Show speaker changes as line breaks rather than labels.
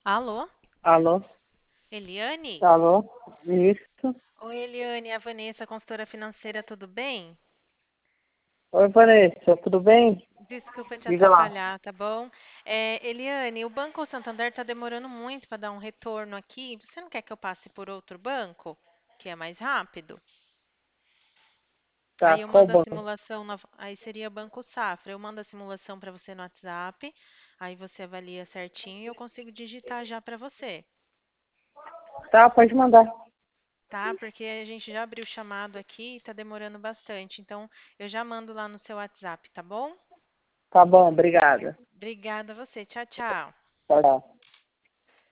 Alô?
Alô?
Eliane?
Alô? Isso.
Oi, Eliane, é a Vanessa, consultora financeira, tudo bem?
Oi, Vanessa, tudo bem?
Desculpa te
Diga lá.
atrapalhar, tá bom? Eliane, o Banco Santander está demorando muito para dar um retorno aqui. Você não quer que eu passe por outro banco, que é mais rápido?
Tá,
Aí eu
qual
mando a
banco?
simulação, aí seria Banco Safra. Eu mando a simulação para você no WhatsApp, aí você avalia certinho e eu consigo digitar já para você.
Tá, pode mandar.
Tá? Porque a gente já abriu o chamado aqui e tá demorando bastante. Então, eu já mando lá no seu WhatsApp, tá bom?
Tá bom, obrigada.
Obrigada a você. Tchau, tchau.
Tchau, tchau.